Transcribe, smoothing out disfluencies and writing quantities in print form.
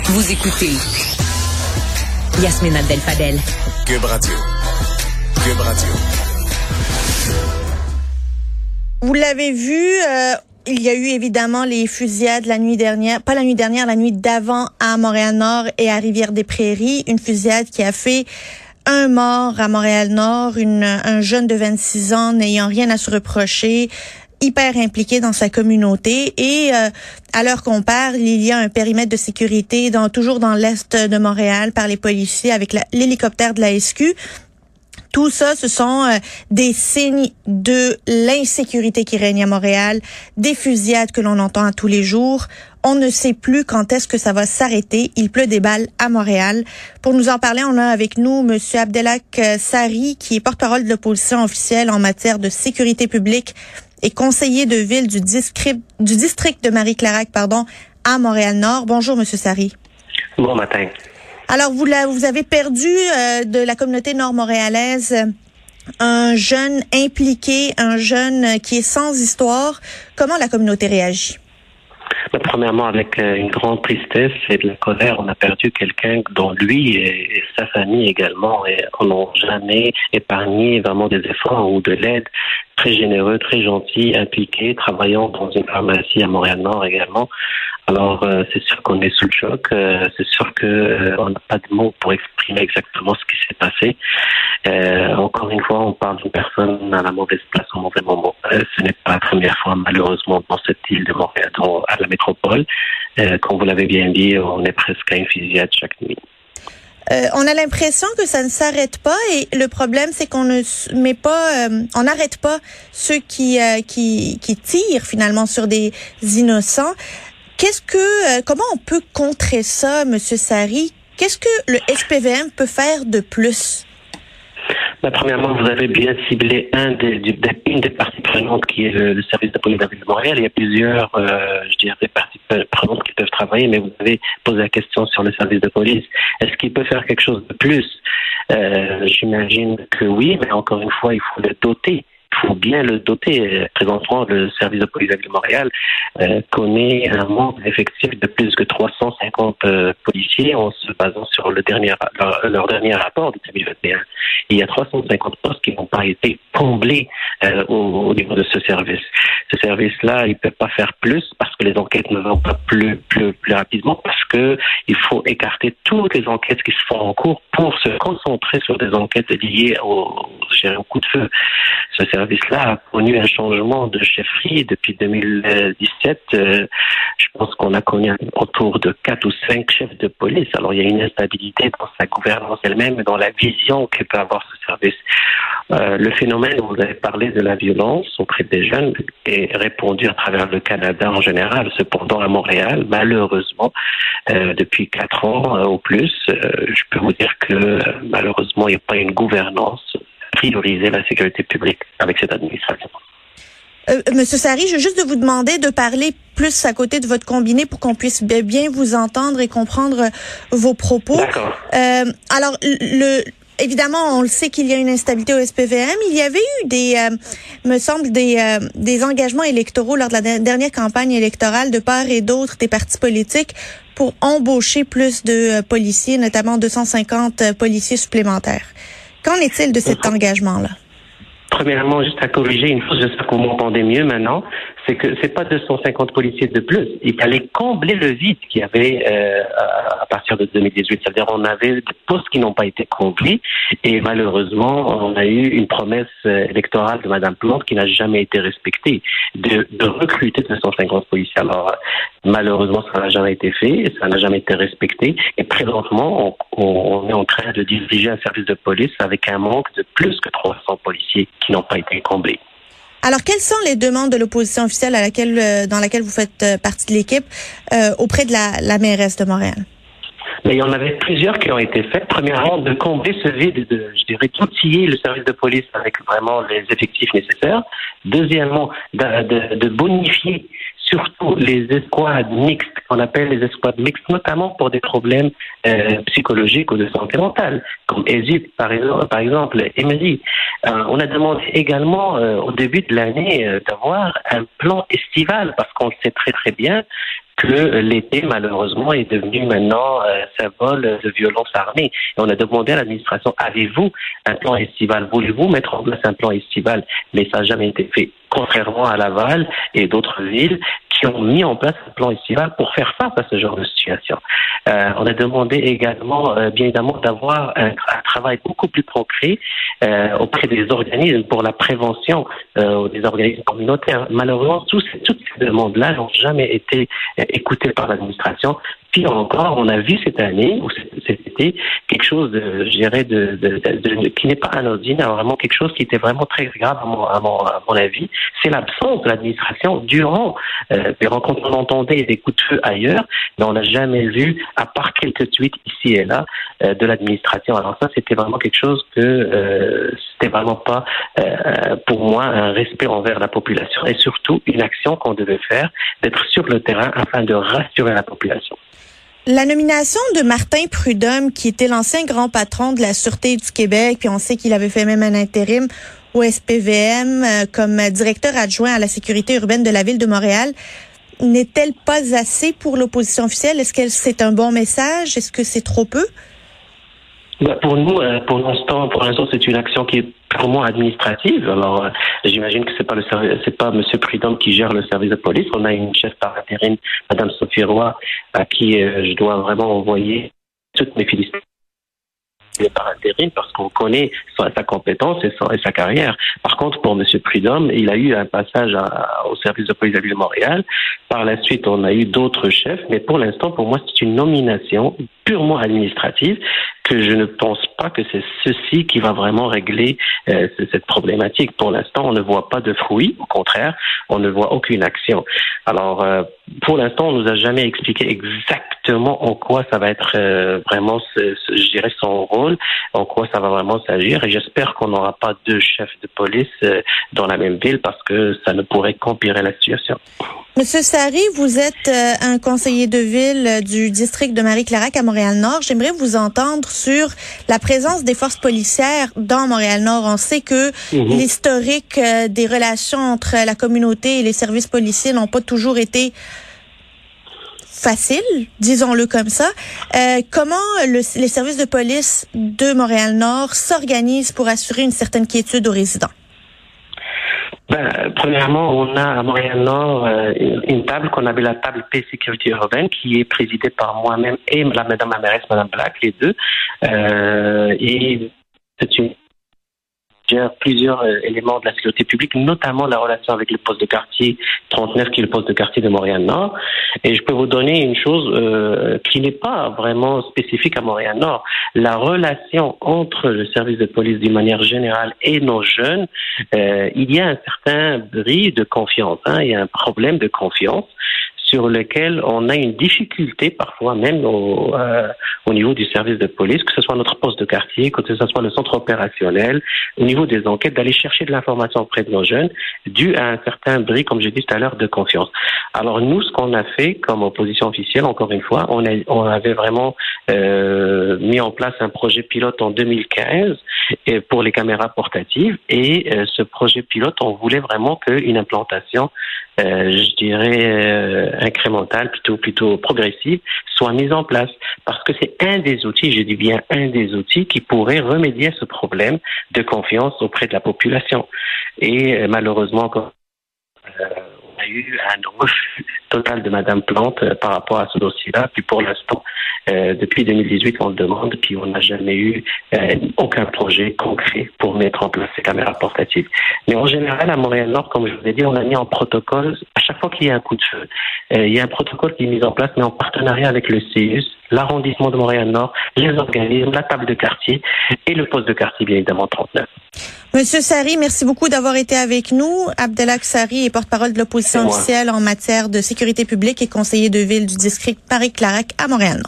Vous écoutez Yasmine Abdel-Fadel. Cube Radio. Cube Radio. Vous l'avez vu, il y a eu évidemment les fusillades la nuit dernière, pas la nuit dernière, la nuit d'avant à Montréal-Nord et à Rivière-des-Prairies. Une fusillade qui a fait un mort à Montréal-Nord, un jeune de 26 ans n'ayant rien à se reprocher, hyper impliqué dans sa communauté. Et à l'heure qu'on parle, il y a un périmètre de sécurité toujours dans l'est de Montréal par les policiers avec l'hélicoptère de la SQ. Tout ça, ce sont des signes de l'insécurité qui règne à Montréal, des fusillades que l'on entend à tous les jours. On ne sait plus quand est-ce que ça va s'arrêter. Il pleut des balles à Montréal. Pour nous en parler, on a avec nous M. Abdelhak Sari, qui est porte-parole de l'opposition officielle en matière de sécurité publique et conseiller de ville du district de Marie-Clarac, à Montréal-Nord. Bonjour, M. Sari. Bon matin. Alors, vous avez perdu de la communauté nord-montréalaise un jeune impliqué, un jeune qui est sans histoire. Comment la communauté réagit? Premièrement, avec une grande tristesse et de la colère, on a perdu quelqu'un dont lui et sa famille également n'ont jamais épargné vraiment des efforts ou de l'aide. Très généreux, très gentil, impliqué, travaillant dans une pharmacie à Montréal-Nord également. Alors, c'est sûr qu'on est sous le choc. C'est sûr qu'on n'a pas de mots pour exprimer exactement ce qui s'est passé. Encore une fois, on parle d'une personne à la mauvaise place au mauvais moment. Ce n'est pas la première fois, malheureusement, dans cette île de Montréal, à la métropole. Comme vous l'avez bien dit, on est presque à une fusillade chaque nuit. On a l'impression que ça ne s'arrête pas et le problème c'est qu'on ne met pas, on n'arrête pas ceux qui tirent finalement sur des innocents. Comment on peut contrer ça, Monsieur Sari? Qu'est-ce que le SPVM peut faire de plus? Premièrement, vous avez bien ciblé une des parties prenantes qui est le service de police de la ville de Montréal. Il y a plusieurs, des parties prenantes qui peuvent travailler, mais vous avez posé la question sur le service de police. Est-ce qu'il peut faire quelque chose de plus? J'imagine que oui, mais encore une fois, il faut le doter. Il faut bien le doter. Présentement, le service de police de la ville de Montréal connaît un manque d'effectifs de plus que 350 policiers en se basant sur leur dernier rapport de 2021. Il y a 350 postes qui n'ont pas été comblés au niveau de ce service. Ce service-là, il ne peut pas faire plus parce que les enquêtes ne vont pas plus rapidement, parce que il faut écarter toutes les enquêtes qui se font en cours pour se concentrer sur des enquêtes liées au coup de feu. Ce service-là a connu un changement de chefferie depuis 2017. Je pense qu'on a connu autour de 4 ou 5 chefs de police. Alors, il y a une instabilité dans sa gouvernance elle-même et dans la vision que peut avoir ce service. Le phénomène, vous avez parlé de la violence auprès des jeunes, est répandu à travers le Canada en général. Cependant, à Montréal, malheureusement, depuis 4 ans ou plus, je peux vous dire que malheureusement, il n'y a pas une gouvernance prioriser la sécurité publique avec cette administration. Monsieur Sari, je veux juste vous demander de parler plus à côté de votre combiné pour qu'on puisse bien vous entendre et comprendre vos propos. D'accord. Alors, évidemment, on le sait qu'il y a une instabilité au SPVM. Il y avait eu des engagements électoraux lors de la dernière campagne électorale de part et d'autre des partis politiques pour embaucher plus de policiers, notamment 250 policiers supplémentaires. Qu'en est-il de cet engagement-là? Premièrement, juste à corriger une chose, j'espère que vous m'entendez mieux maintenant, c'est que c'est pas 250 policiers de plus. Il fallait combler le vide qu'il y avait à partir de 2018. C'est-à-dire on avait des postes qui n'ont pas été comblés et malheureusement, on a eu une promesse électorale de Mme Plante qui n'a jamais été respectée, de recruter 250 policiers. Alors malheureusement, ça n'a jamais été fait, ça n'a jamais été respecté et présentement, on est en train de diriger un service de police avec un manque de plus que 300 policiers qui n'ont pas été comblés. Alors, quelles sont les demandes de l'opposition officielle dans laquelle vous faites partie de l'équipe auprès de la mairesse de Montréal? Mais il y en avait plusieurs qui ont été faites. Premièrement, de combler ce vide, d'outiller le service de police avec vraiment les effectifs nécessaires. Deuxièmement, de bonifier surtout les escouades mixtes, qu'on appelle les escouades mixtes, notamment pour des problèmes psychologiques ou de santé mentale, comme ESUP par exemple, Emery. On a demandé également au début de l'année d'avoir un plan estival, parce qu'on le sait très très bien que l'été, malheureusement, est devenu maintenant symbole de violence armée. Et on a demandé à l'administration, avez-vous un plan estival? Voulez-vous mettre en place un plan estival? Mais ça n'a jamais été fait, contrairement à Laval et d'autres villes qui ont mis en place un plan estival pour faire face à ce genre de situation. On a demandé également, bien évidemment, d'avoir un travail beaucoup plus concret auprès des organismes pour la prévention, des organismes communautaires. Malheureusement, toutes ces demandes-là n'ont jamais été écoutées par l'administration. Pire encore, on a vu cette année ou cet été quelque chose de, je dirais, qui n'est pas anodin, vraiment quelque chose qui était vraiment très grave à mon avis. C'est l'absence de l'administration durant des rencontres. On entendait des coups de feu ailleurs, mais on n'a jamais vu, à part quelques tweets ici et là, de l'administration. Alors ça, c'était vraiment quelque chose que c'était vraiment pas, pour moi, un respect envers la population et surtout une action qu'on devait faire, d'être sur le terrain afin de rassurer la population. La nomination de Martin Prudhomme, qui était l'ancien grand patron de la Sûreté du Québec, puis on sait qu'il avait fait même un intérim au SPVM comme directeur adjoint à la sécurité urbaine de la Ville de Montréal, n'est-elle pas assez pour l'opposition officielle? Est-ce que c'est un bon message? Est-ce que c'est trop peu? Pour nous, pour l'instant, c'est une action qui est purement administrative. Alors, j'imagine que c'est pas M. Prudhomme qui gère le service de police. On a une chef par intérim, Mme Sophie Roy, à qui je dois vraiment envoyer toutes mes félicitations par intérim parce qu'on connaît sa compétence et sa carrière. Par contre, pour M. Prudhomme, il a eu un passage au service de police de la Ville de Montréal. Par la suite, on a eu d'autres chefs, mais pour l'instant, pour moi, c'est une nomination purement administrative que je ne pense pas que c'est ceci qui va vraiment régler cette problématique. Pour l'instant, on ne voit pas de fruits. Au contraire, on ne voit aucune action. Alors, pour l'instant, on nous a jamais expliqué exactement en quoi ça va être vraiment, je dirais, son rôle, en quoi ça va vraiment s'agir. Et j'espère qu'on n'aura pas deux chefs de police dans la même ville parce que ça ne pourrait qu'empirer la situation. Monsieur Sari, vous êtes un conseiller de ville du district de Marie-Clarac à Montréal-Nord. J'aimerais vous entendre sur la présence des forces policières dans Montréal-Nord. On sait que l'historique des relations entre la communauté et les services policiers n'ont pas toujours été faciles, disons-le comme ça. Comment les services de police de Montréal-Nord s'organisent pour assurer une certaine quiétude aux résidents? Premièrement, on a à Montréal-Nord une table qu'on appelle la table paix sécurité urbaine qui est présidée par moi-même et Madame la mairesse, Madame Black, les deux. Et c'est une gère plusieurs éléments de la sécurité publique, notamment la relation avec le poste de quartier 39, qui est le poste de quartier de Montréal-Nord. Et je peux vous donner une chose qui n'est pas vraiment spécifique à Montréal-Nord. La relation entre le service de police d'une manière générale et nos jeunes, il y a un certain bris de confiance. Il y a un problème de confiance sur lequel on a une difficulté parfois même au niveau du service de police, que ce soit notre poste de quartier, que ce soit le centre opérationnel, au niveau des enquêtes, d'aller chercher de l'information auprès de nos jeunes, dû à un certain bris, comme j'ai dit tout à l'heure, de confiance. Alors nous, ce qu'on a fait comme opposition officielle, encore une fois, on avait vraiment mis en place un projet pilote en 2015 pour les caméras portatives, et ce projet pilote, on voulait vraiment qu'une implantation je dirais incrémentale, plutôt progressive, soit mise en place. Parce que c'est un des outils, je dis bien un des outils, qui pourrait remédier à ce problème de confiance auprès de la population. Et malheureusement, encore, on a eu un refus total de Madame Plante par rapport à ce dossier-là. Puis pour l'instant, depuis 2018, on le demande, puis on n'a jamais eu aucun projet concret pour mettre en place ces caméras portatives. Mais en général, à Montréal-Nord, comme je vous ai dit, on a mis en protocole, à chaque fois qu'il y a un coup de feu, il y a un protocole qui est mis en place, mais en partenariat avec le CIUS, l'arrondissement de Montréal-Nord, les organismes, la table de quartier et le poste de quartier, bien évidemment, 39. Monsieur Sari, merci beaucoup d'avoir été avec nous. Abdelak Sari est porte-parole de l'opposition officielle en matière de sécurité publique et conseiller de ville du district Marie-Clarac à Montréal-Nord.